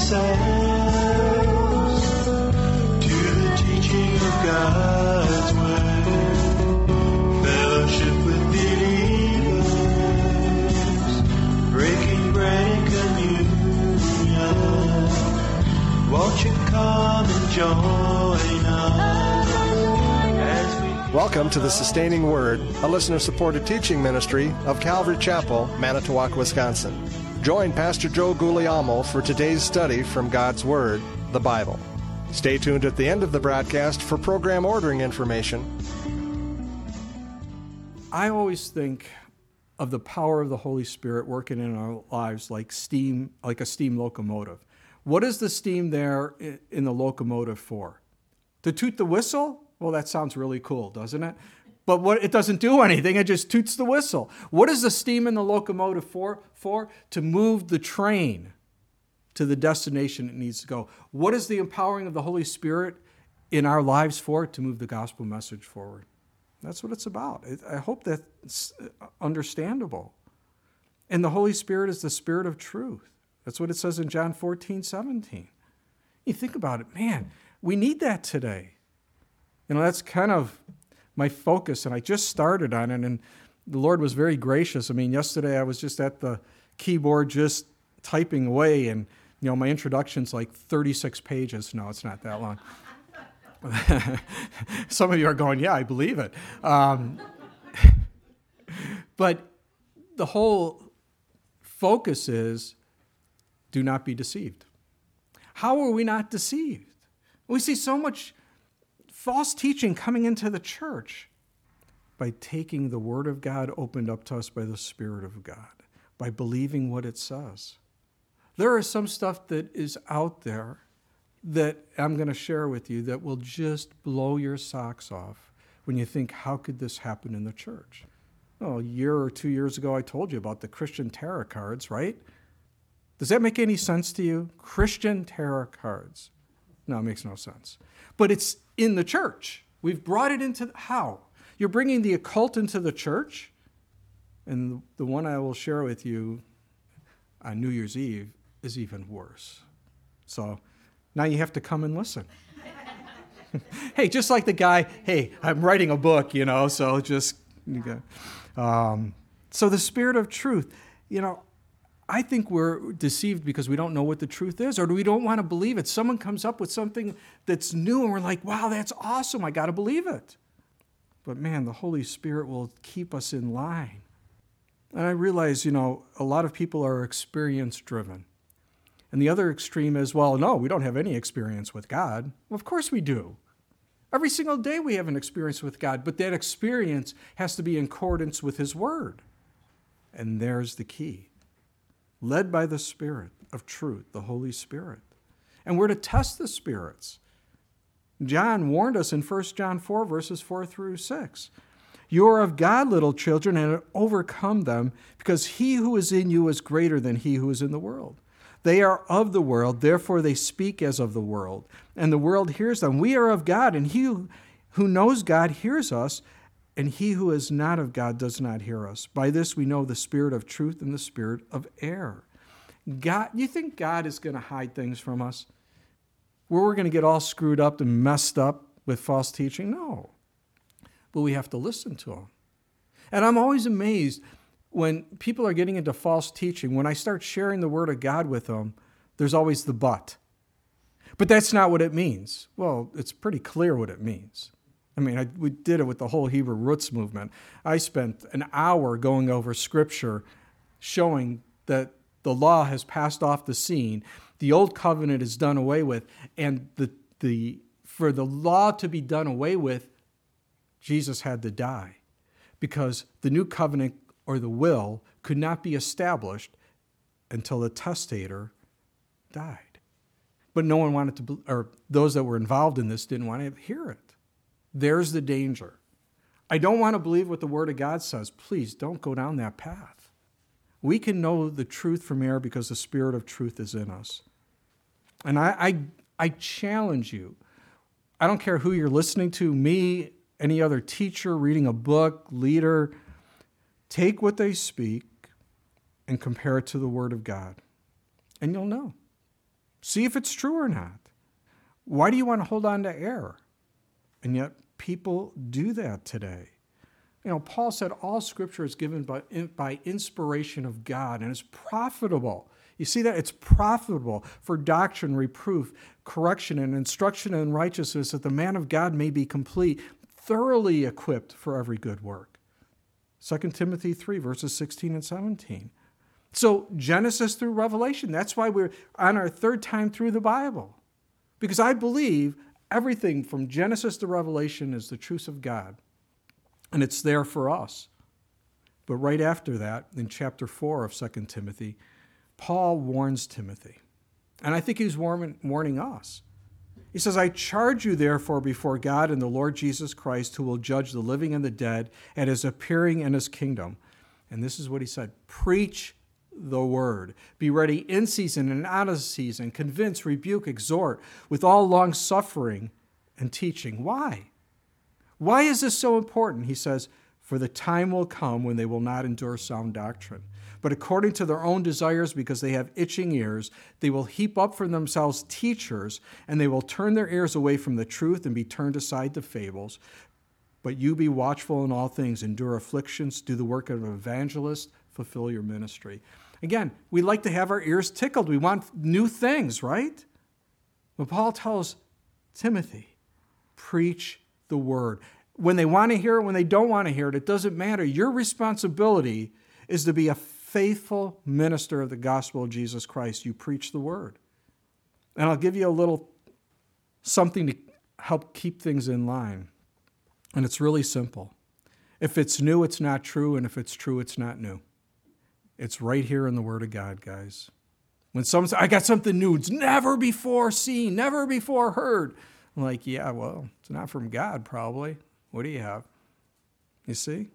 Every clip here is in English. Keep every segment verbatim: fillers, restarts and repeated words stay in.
ourselves to the teaching of God's word. Fellowship with believers, breaking bread and communion. Won't you come and join us as we... Welcome to the Sustaining Word, a listener-supported teaching ministry of Calvary Chapel, Manitowoc, Wisconsin. Join Pastor Joe Guglielmo for today's study from God's Word, the Bible. Stay tuned at the end of the broadcast for program ordering information. I always think of the power of the Holy Spirit working in our lives like steam, like a steam locomotive. What is the steam there in the locomotive for? To toot the whistle? Well, that sounds really cool, doesn't it? But what it doesn't do anything, it just toots the whistle. What is the steam in the locomotive for? For? To move the train to the destination it needs to go. What is the empowering of the Holy Spirit in our lives for? To move the gospel message forward. That's what it's about. I hope that's understandable. And the Holy Spirit is the Spirit of truth. That's what it says in John fourteen seventeen. You think about it, man, we need that today. You know, that's kind of my focus, and I just started on it, and the Lord was very gracious. I mean, yesterday I was just at the keyboard just typing away, and, you know, my introduction's like thirty-six pages. No, it's not that long. Some of you are going, yeah, I believe it. Um, but the whole focus is, do not be deceived. How are we not deceived? We see so much false teaching coming into the church by taking the Word of God opened up to us by the Spirit of God, by believing what it says. There is some stuff that is out there that I'm going to share with you that will just blow your socks off when you think, how could this happen in the church? Well, a year or two years ago, I told you about the Christian tarot cards, right? Does that make any sense to you? Christian tarot cards. No, it makes no sense. But it's in the church. We've brought it into, how? You're bringing the occult into the church? And the one I will share with you on New Year's Eve is even worse. So now you have to come and listen. Hey, just like the guy, hey, I'm writing a book, you know, so just, um, so the Spirit of truth, you know, I think we're deceived because we don't know what the truth is, or we don't want to believe it. Someone comes up with something that's new, and we're like, wow, that's awesome. I got to believe it. But man, the Holy Spirit will keep us in line. And I realize, you know, a lot of people are experience-driven. And the other extreme is, well, no, we don't have any experience with God. Well, of course we do. Every single day we have an experience with God, but that experience has to be in accordance with His Word. And there's the key. Led by the Spirit of truth, the Holy Spirit. And we're to test the spirits. John warned us in First John four, verses four through six. You are of God, little children, and overcome them, because he who is in you is greater than he who is in the world. They are of the world, therefore they speak as of the world, and the world hears them. We are of God, and he who knows God hears us, and he who is not of God does not hear us. By this we know the spirit of truth and the spirit of error. God, you think God is going to hide things from us? Where we're going to get all screwed up and messed up with false teaching? No. But we have to listen to him. And I'm always amazed when people are getting into false teaching. When I start sharing the Word of God with them, there's always the but. But that's not what it means. Well, it's pretty clear what it means. I mean, I, we did it with the whole Hebrew Roots movement. I spent an hour going over Scripture showing that the law has passed off the scene, the old covenant is done away with, and the the for the law to be done away with, Jesus had to die, because the new covenant or the will could not be established until the testator died. But no one wanted to, or those that were involved in this didn't want to hear it. There's the danger. I don't want to believe what the Word of God says. Please don't go down that path. We can know the truth from error because the Spirit of truth is in us. And I, I, I challenge you. I don't care who you're listening to, me, any other teacher, reading a book, leader. Take what they speak and compare it to the Word of God. And you'll know. See if it's true or not. Why do you want to hold on to error? And yet people do that today. You know, Paul said all Scripture is given by, by inspiration of God and is profitable. You see that? It's profitable for doctrine, reproof, correction, and instruction in righteousness, that the man of God may be complete, thoroughly equipped for every good work. Second Timothy three, verses sixteen and seventeen. So Genesis through Revelation, that's why we're on our third time through the Bible. Because I believe everything from Genesis to Revelation is the truth of God. And it's there for us. But right after that, in chapter four of Second Timothy, Paul warns Timothy. And I think he's warning, warning us. He says, I charge you therefore before God and the Lord Jesus Christ, who will judge the living and the dead at his appearing in his kingdom. And this is what he said, preach the word. Be ready in season and out of season. Convince, rebuke, exhort with all long suffering and teaching. Why? Why is this so important? He says, for the time will come when they will not endure sound doctrine, but according to their own desires, because they have itching ears, they will heap up for themselves teachers, and they will turn their ears away from the truth and be turned aside to fables. But you be watchful in all things, endure afflictions, do the work of an evangelist, fulfill your ministry. Again, we like to have our ears tickled. We want new things, right? But Paul tells Timothy, preach the word. When they want to hear it, when they don't want to hear it, it doesn't matter. Your responsibility is to be a faithful minister of the gospel of Jesus Christ. You preach the word. And I'll give you a little something to help keep things in line. And it's really simple. If it's new, it's not true. And if it's true, it's not new. It's right here in the Word of God, guys. When someone says, I got something new, it's never before seen, never before heard. I'm like, yeah, well, it's not from God, probably. What do you have? You see?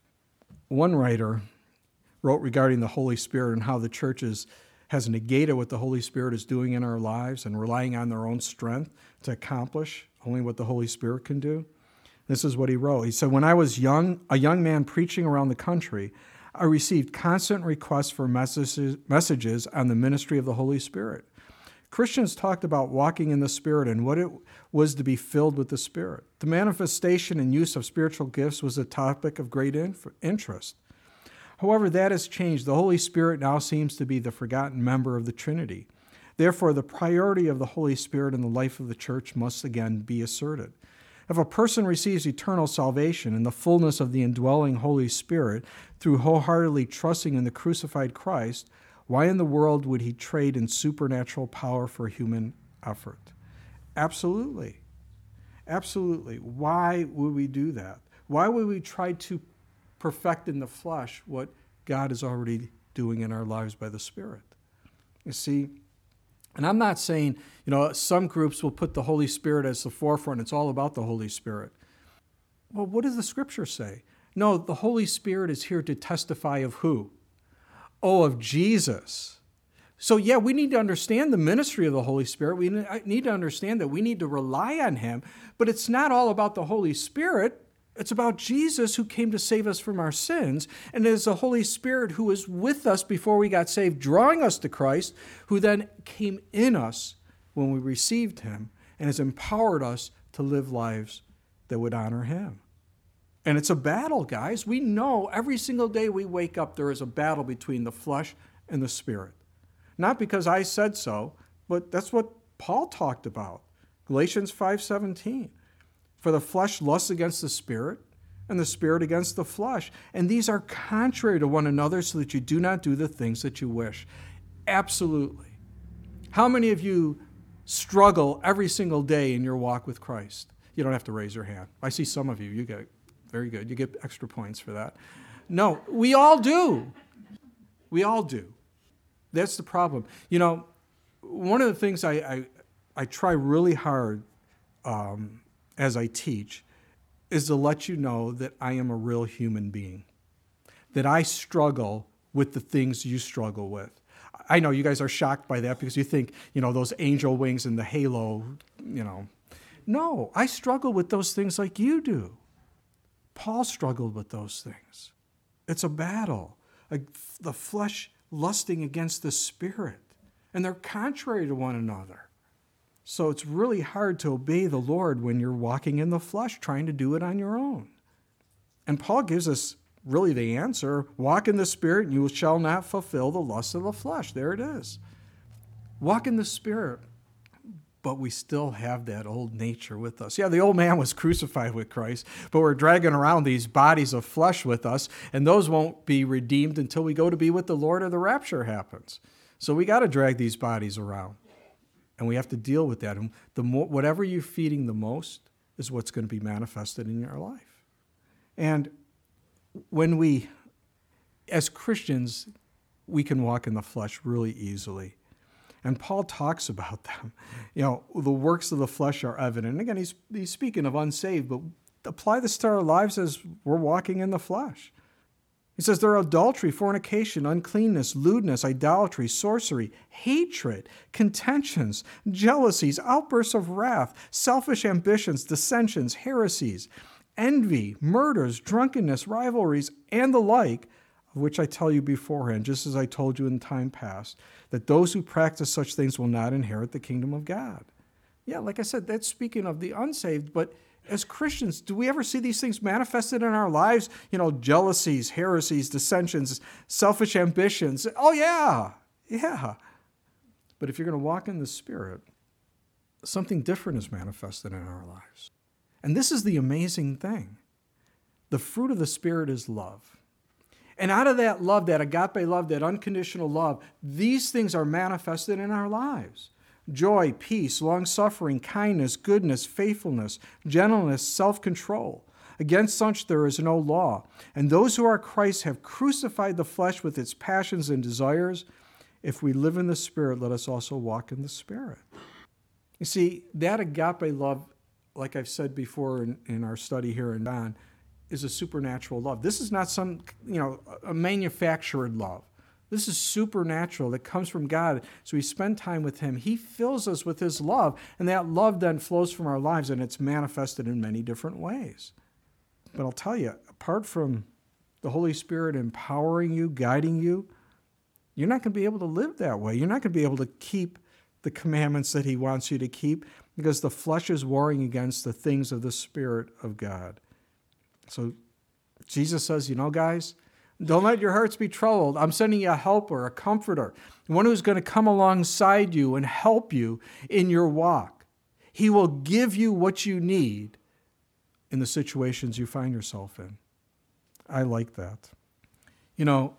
One writer wrote regarding the Holy Spirit and how the church is, has negated what the Holy Spirit is doing in our lives and relying on their own strength to accomplish only what the Holy Spirit can do. This is what he wrote. He said, when I was young, a young man preaching around the country, I received constant requests for messages, messages on the ministry of the Holy Spirit. Christians talked about walking in the Spirit and what it was to be filled with the Spirit. The manifestation and use of spiritual gifts was a topic of great interest. However, that has changed. The Holy Spirit now seems to be the forgotten member of the Trinity. Therefore, the priority of the Holy Spirit in the life of the church must again be asserted. If a person receives eternal salvation and the fullness of the indwelling Holy Spirit through wholeheartedly trusting in the crucified Christ, why in the world would he trade in supernatural power for human effort? Absolutely. Absolutely. Why would we do that? Why would we try to perfect in the flesh what God is already doing in our lives by the Spirit? You see, and I'm not saying, you know, some groups will put the Holy Spirit as the forefront. It's all about the Holy Spirit. Well, what does the Scripture say? No, the Holy Spirit is here to testify of who? Oh, of Jesus. So, yeah, we need to understand the ministry of the Holy Spirit. We need to understand that we need to rely on Him. But it's not all about the Holy Spirit. It's about Jesus who came to save us from our sins. And it is the Holy Spirit who was with us before we got saved, drawing us to Christ, who then came in us when we received Him and has empowered us to live lives that would honor Him. And it's a battle, guys. We know every single day we wake up, there is a battle between the flesh and the Spirit. Not because I said so, but that's what Paul talked about. Galatians five seventeen. For the flesh lusts against the Spirit, and the Spirit against the flesh. And these are contrary to one another, so that you do not do the things that you wish. Absolutely. How many of you struggle every single day in your walk with Christ? You don't have to raise your hand. I see some of you. You get very good. You get extra points for that. No, we all do. We all do. That's the problem. You know, one of the things I I, I try really hard um, as I teach is to let you know that I am a real human being, that I struggle with the things you struggle with. I know you guys are shocked by that because you think, you know, those angel wings and the halo, you know. No, I struggle with those things like you do. Paul struggled with those things. It's a battle, like the flesh lusting against the Spirit. and they're contrary to one another. So it's really hard to obey the Lord when you're walking in the flesh, trying to do it on your own. And Paul gives us really the answer: walk in the Spirit, and you shall not fulfill the lust of the flesh. There it is. Walk in the Spirit, but we still have that old nature with us. Yeah, the old man was crucified with Christ, but we're dragging around these bodies of flesh with us, and those won't be redeemed until we go to be with the Lord or the rapture happens. So we got to drag these bodies around, and we have to deal with that. And the more, whatever you're feeding the most is what's going to be manifested in your life. And when we, as Christians, we can walk in the flesh really easily. And Paul talks about them. You know, the works of the flesh are evident. And again, he's, he's speaking of unsaved, but apply this to our lives as we're walking in the flesh. He says there are adultery, fornication, uncleanness, lewdness, idolatry, sorcery, hatred, contentions, jealousies, outbursts of wrath, selfish ambitions, dissensions, heresies, envy, murders, drunkenness, rivalries, and the like, of which I tell you beforehand, just as I told you in time past, that those who practice such things will not inherit the kingdom of God. Yeah, like I said, that's speaking of the unsaved, but as Christians, do we ever see these things manifested in our lives? You know, jealousies, heresies, dissensions, selfish ambitions. Oh, yeah, yeah. But if you're going to walk in the Spirit, something different is manifested in our lives. And this is the amazing thing. The fruit of the Spirit is love. And out of that love, that agape love, that unconditional love, these things are manifested in our lives. Joy, peace, long-suffering, kindness, goodness, faithfulness, gentleness, self-control. Against such there is no law. And those who are Christ have crucified the flesh with its passions and desires. If we live in the Spirit, let us also walk in the Spirit. You see, that agape love, like I've said before in, in our study here in John, is a supernatural love. This is not some, you know, a manufactured love. This is supernatural that comes from God. So we spend time with Him. He fills us with His love, and that love then flows from our lives, and it's manifested in many different ways. But I'll tell you, apart from the Holy Spirit empowering you, guiding you, you're not going to be able to live that way. You're not going to be able to keep the commandments that He wants you to keep, because the flesh is warring against the things of the Spirit of God. So Jesus says, you know, guys, don't let your hearts be troubled. I'm sending you a helper, a comforter, one who's going to come alongside you and help you in your walk. He will give you what you need in the situations you find yourself in. I like that. You know,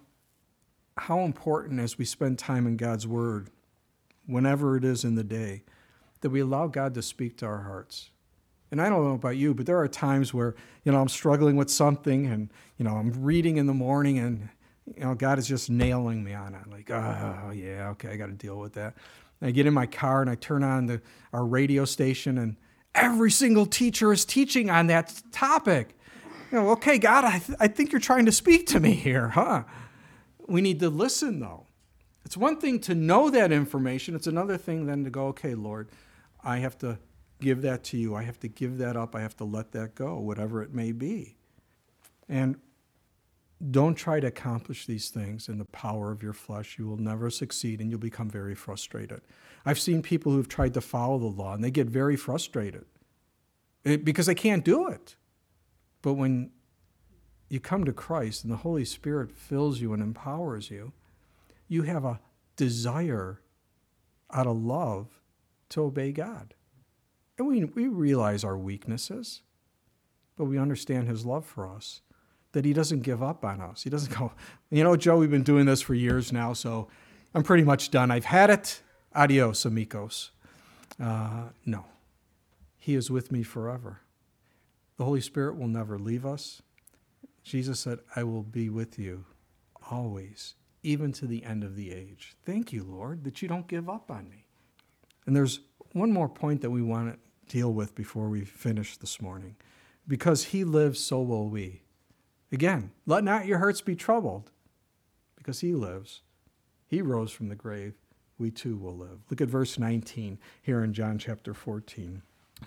how important as we spend time in God's Word, whenever it is in the day, that we allow God to speak to our hearts. And I don't know about you, but there are times where, you know, I'm struggling with something and, you know, I'm reading in the morning and, you know, God is just nailing me on it. Like, oh, yeah, okay, I got to deal with that. And I get in my car and I turn on the our radio station and every single teacher is teaching on that topic. You know, okay, God, I, th- I think you're trying to speak to me here, huh? We need to listen, though. It's one thing to know that information. It's another thing then to go, okay, Lord, I have to give that to you. I have to give that up. I have to let that go, whatever it may be. And don't try to accomplish these things in the power of your flesh. You will never succeed, and you'll become very frustrated. I've seen people who've tried to follow the law, and they get very frustrated it, because they can't do it. But when you come to Christ and the Holy Spirit fills you and empowers you, you have a desire out of love to obey God. And we, we realize our weaknesses, but we understand His love for us, that He doesn't give up on us. He doesn't go, you know, Joe, we've been doing this for years now, so I'm pretty much done. I've had it. Adios, amigos. Uh, no. He is with me forever. The Holy Spirit will never leave us. Jesus said, I will be with you always, even to the end of the age. Thank you, Lord, that you don't give up on me. And there's one more point that we want to deal with before we finish this morning. Because He lives, so will we. Again, let not your hearts be troubled. Because He lives. He rose from the grave. We too will live. Look at verse nineteen here in John chapter fourteen.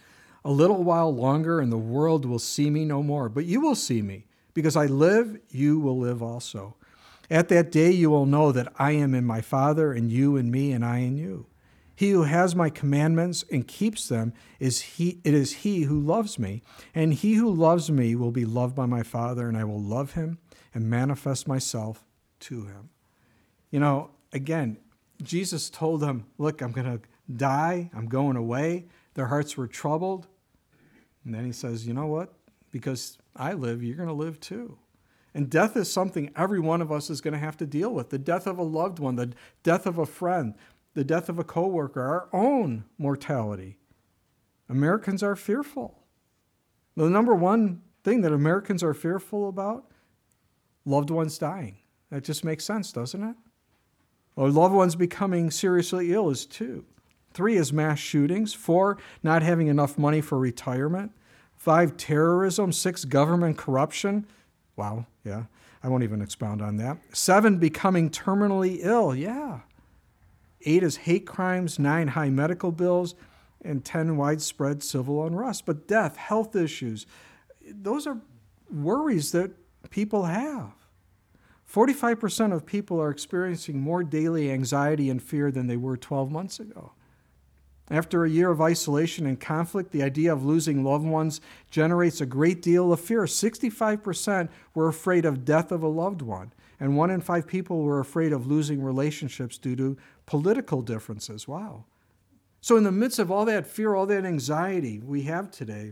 A little while longer and the world will see me no more, but you will see me. Because I live, you will live also. At that day you will know that I am in my Father, and you in me, and I in you. He who has my commandments and keeps them, is he. it is he who loves me. And he who loves me will be loved by my Father, and I will love him and manifest myself to him. You know, again, Jesus told them, look, I'm going to die. I'm going away. Their hearts were troubled. And then he says, you know what? Because I live, you're going to live too. And death is something every one of us is going to have to deal with. The death of a loved one, the death of a friend, the death of a coworker, our own mortality. Americans are fearful. The number one thing that Americans are fearful about, loved ones dying. That just makes sense, doesn't it? Or loved ones becoming seriously ill is two. Three is mass shootings. Four, not having enough money for retirement. Five, terrorism. Six, government corruption. Wow, yeah, I won't even expound on that. Seven, becoming terminally ill, yeah. Eight is hate crimes. Nine, high medical bills. And ten, widespread civil unrest. But death, health issues, those are worries that people have. forty-five percent of people are experiencing more daily anxiety and fear than they were twelve months ago. After a year of isolation and conflict, the idea of losing loved ones generates a great deal of fear. sixty-five percent were afraid of death of a loved one, and one in five people were afraid of losing relationships due to political differences. Wow. So in the midst of all that fear, all that anxiety we have today,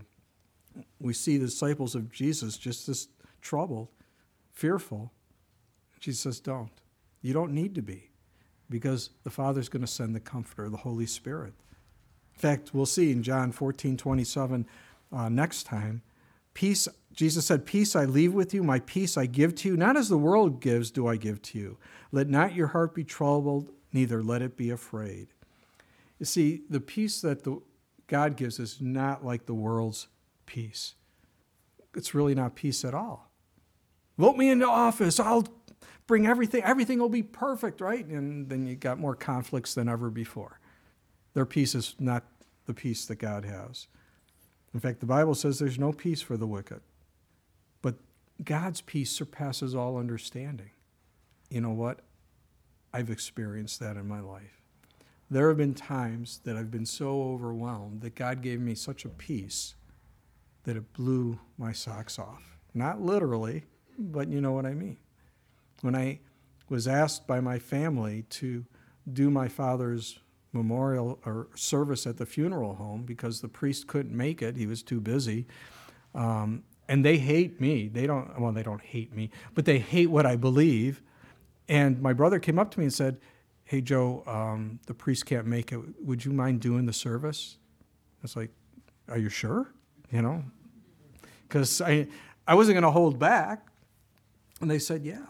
we see the disciples of Jesus just as troubled, fearful. Jesus says, don't. You don't need to be, because the Father's going to send the Comforter, the Holy Spirit. In fact, we'll see in John fourteen twenty-seven uh, next time, peace, Jesus said, peace I leave with you, my peace I give to you. Not as the world gives do I give to you. Let not your heart be troubled, neither let it be afraid. You see, the peace that the, God gives is not like the world's peace. It's really not peace at all. Vote me into office, I'll bring everything, everything will be perfect, right? And then you got more conflicts than ever before. Their peace is not the peace that God has. In fact, the Bible says there's no peace for the wicked. But God's peace surpasses all understanding. You know what? I've experienced that in my life. There have been times that I've been so overwhelmed that God gave me such a peace that it blew my socks off. Not literally, but you know what I mean. When I was asked by my family to do my father's memorial or service at the funeral home because the priest couldn't make it, he was too busy, um, and they hate me. They don't, well, they don't hate me, but they hate what I believe. And my brother came up to me and said, hey, Joe, um, the priest can't make it. Would you mind doing the service? I was like, are you sure? You know, because I, I wasn't going to hold back. And they said, yeah.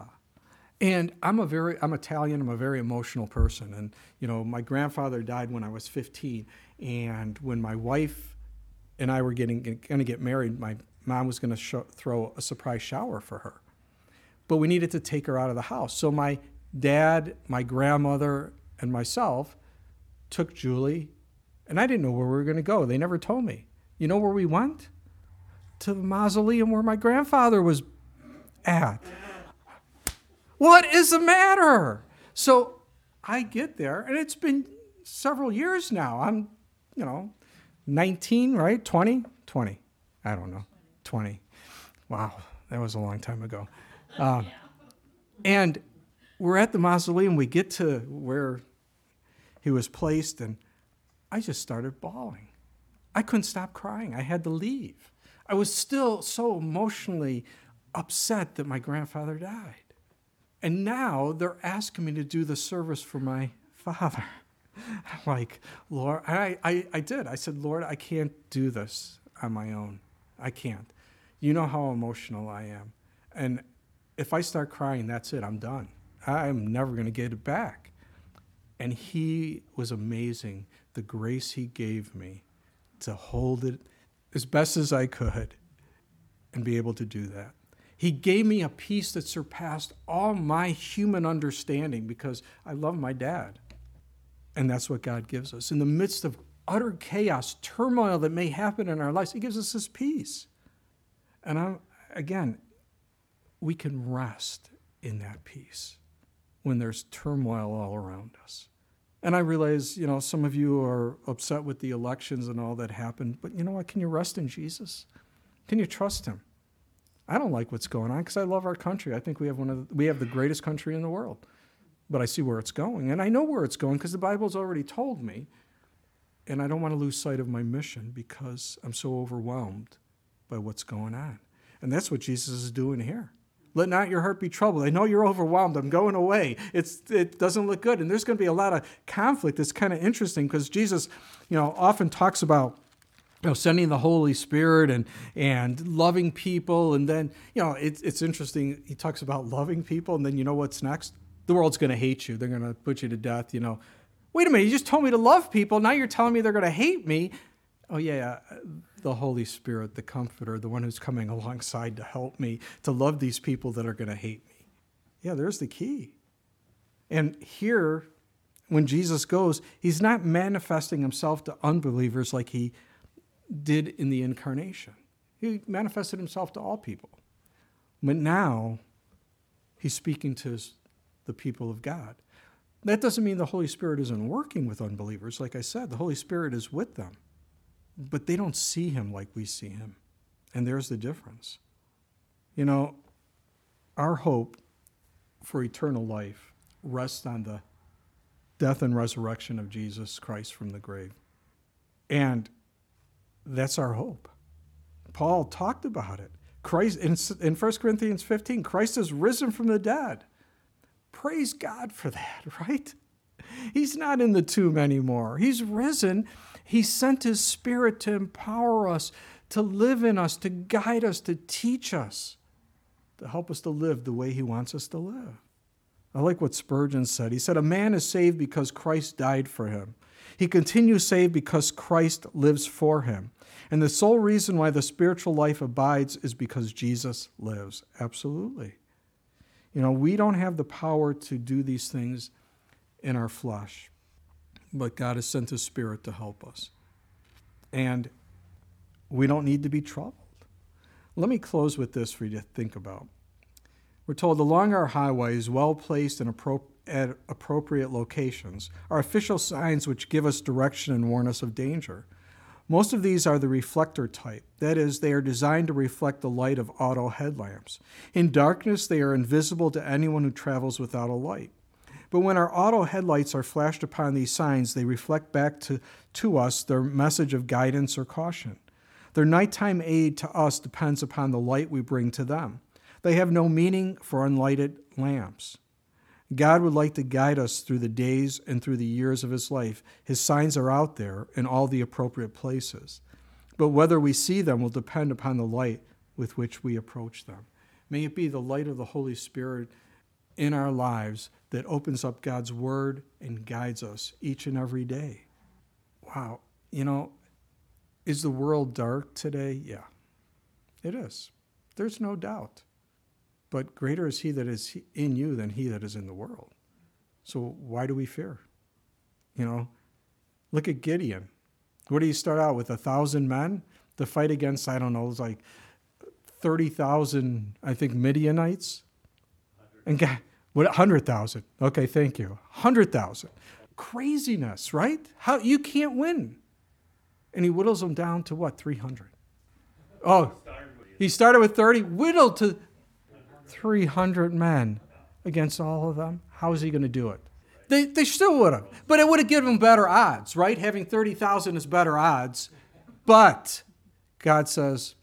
And I'm a very, I'm Italian, I'm a very emotional person. And, you know, my grandfather died when I was fifteen. And when my wife and I were getting going to get married, my mom was going to sh- throw a surprise shower for her. But we needed to take her out of the house. So my dad, my grandmother, and myself took Julie, and I didn't know where we were going to go. They never told me. You know where we went? To the mausoleum where my grandfather was at. What is the matter? So I get there, and it's been several years now. I'm, you know, nineteen, right? twenty? twenty. I don't know. twenty. Wow, that was a long time ago. Um, and we're at the mausoleum. We get to where he was placed, and I just started bawling. I couldn't stop crying. I had to leave. I was still so emotionally upset that my grandfather died. And now they're asking me to do the service for my father. I'm like, Lord, I, I, I did. I said, Lord, I can't do this on my own. I can't. You know how emotional I am. And if I start crying, that's it. I'm done. I'm never going to get it back. And he was amazing, the grace he gave me to hold it as best as I could and be able to do that. He gave me a peace that surpassed all my human understanding because I love my dad. And that's what God gives us. In the midst of utter chaos, turmoil that may happen in our lives, he gives us this peace. And I'm, again, we can rest in that peace when there's turmoil all around us. And I realize, you know, some of you are upset with the elections and all that happened, but you know what? Can you rest in Jesus? Can you trust him? I don't like what's going on because I love our country. I think we have one of the, we have the greatest country in the world. But I see where it's going, and I know where it's going because the Bible's already told me, and I don't want to lose sight of my mission because I'm so overwhelmed by what's going on. And that's what Jesus is doing here. Let not your heart be troubled. I know you're overwhelmed. I'm going away. It's, it doesn't look good. And there's going to be a lot of conflict. It's kind of interesting because Jesus, you know, often talks about, you know, sending the Holy Spirit and, and loving people. And then, you know, it's, it's interesting. He talks about loving people. And then you know what's next? The world's going to hate you. They're going to put you to death, you know. Wait a minute. You just told me to love people. Now you're telling me they're going to hate me. Oh, yeah, the Holy Spirit, the Comforter, the one who's coming alongside to help me, to love these people that are going to hate me. Yeah, there's the key. And here, when Jesus goes, he's not manifesting himself to unbelievers like he did in the incarnation. He manifested himself to all people. But now, he's speaking to his, the people of God. That doesn't mean the Holy Spirit isn't working with unbelievers. Like I said, the Holy Spirit is with them. But they don't see him like we see him. And there's the difference. You know, our hope for eternal life rests on the death and resurrection of Jesus Christ from the grave. And that's our hope. Paul talked about it. Christ in, in First Corinthians fifteen, Christ is risen from the dead. Praise God for that, right? He's not in the tomb anymore. He's risen. He sent his Spirit to empower us, to live in us, to guide us, to teach us, to help us to live the way he wants us to live. I like what Spurgeon said. He said, a man is saved because Christ died for him. He continues saved because Christ lives for him. And the sole reason why the spiritual life abides is because Jesus lives. Absolutely. You know, we don't have the power to do these things in our flesh, but God has sent his Spirit to help us. And we don't need to be troubled. Let me close with this for you to think about. We're told along our highways, well placed and appro- at appropriate locations, are official signs which give us direction and warn us of danger. Most of these are the reflector type. That is, they are designed to reflect the light of auto headlamps. In darkness, they are invisible to anyone who travels without a light. But when our auto headlights are flashed upon these signs, they reflect back to, to us their message of guidance or caution. Their nighttime aid to us depends upon the light we bring to them. They have no meaning for unlighted lamps. God would like to guide us through the days and through the years of his life. His signs are out there in all the appropriate places. But whether we see them will depend upon the light with which we approach them. May it be the light of the Holy Spirit in our lives that opens up God's word and guides us each and every day. Wow. You know, is the world dark today? Yeah, it is. There's no doubt. But greater is he that is in you than he that is in the world. So why do we fear? You know, look at Gideon. What did he start out with? A thousand men to fight against, I don't know, it was like thirty thousand, I think, Midianites. And God, what, one hundred thousand. Okay, thank you. one hundred thousand. Craziness, right? How you can't win. And he whittles them down to what, three hundred? Oh, he started with thirty, whittled to three hundred men against all of them. How is he going to do it? They they still would have. But it would have given them better odds, right? Having thirty thousand is better odds. But God says,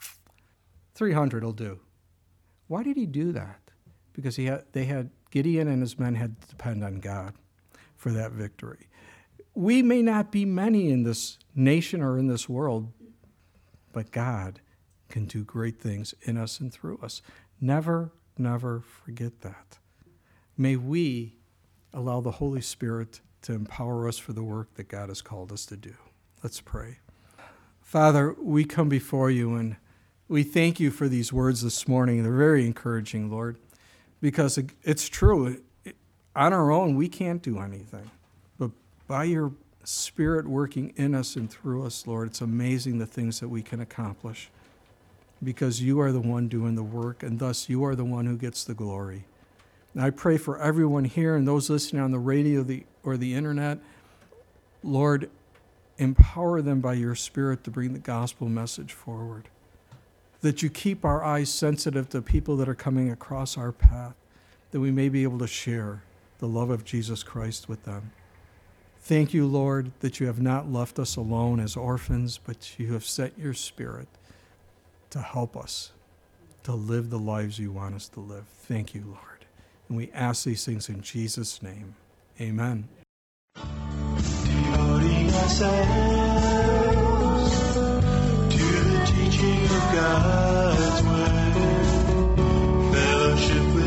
three hundred will do. Why did he do that? Because he had, they had, Gideon and his men had to depend on God for that victory. We may not be many in this nation or in this world, but God can do great things in us and through us. Never, never forget that. May we allow the Holy Spirit to empower us for the work that God has called us to do. Let's pray. Father, we come before you and we thank you for these words this morning. They're very encouraging, Lord, because it's true. On our own, we can't do anything. But by your Spirit working in us and through us, Lord, it's amazing the things that we can accomplish. Because you are the one doing the work, and thus you are the one who gets the glory. And I pray for everyone here and those listening on the radio the, or the internet. Lord, empower them by your Spirit to bring the gospel message forward. That you keep our eyes sensitive to people that are coming across our path, that we may be able to share the love of Jesus Christ with them. Thank you, Lord, that you have not left us alone as orphans, but you have sent your Spirit to help us to live the lives you want us to live. Thank you, Lord. And we ask these things in Jesus' name. Amen. Devoting ourselves to the teaching of God's word, fellowship with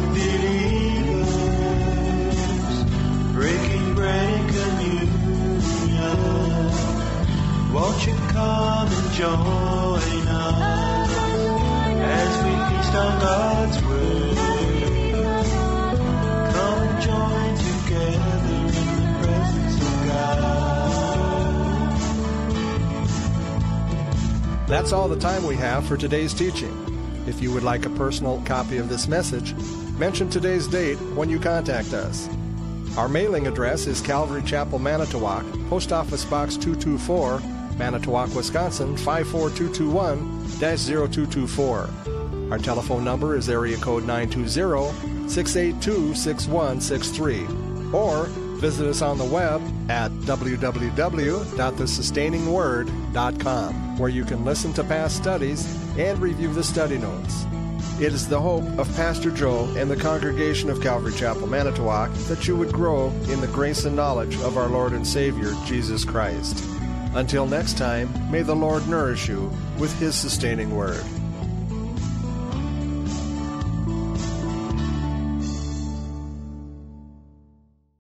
believers, breaking bread and communion. Won't you come and join us as we feast on God's word? Come and join together in the presence of God. That's all the time we have for today's teaching. If you would like a personal copy of this message, mention today's date when you contact us. Our mailing address is Calvary Chapel, Manitowoc, Post Office Box two two four, Manitowoc, Wisconsin five four two two one dash zero two two four. Our telephone number is area code nine two zero, six eight two, six one six three. Or visit us on the web at w w w dot the sustaining word dot com, where you can listen to past studies and review the study notes. It is the hope of Pastor Joe and the congregation of Calvary Chapel, Manitowoc, that you would grow in the grace and knowledge of our Lord and Savior, Jesus Christ. Until next time, may the Lord nourish you with His sustaining word.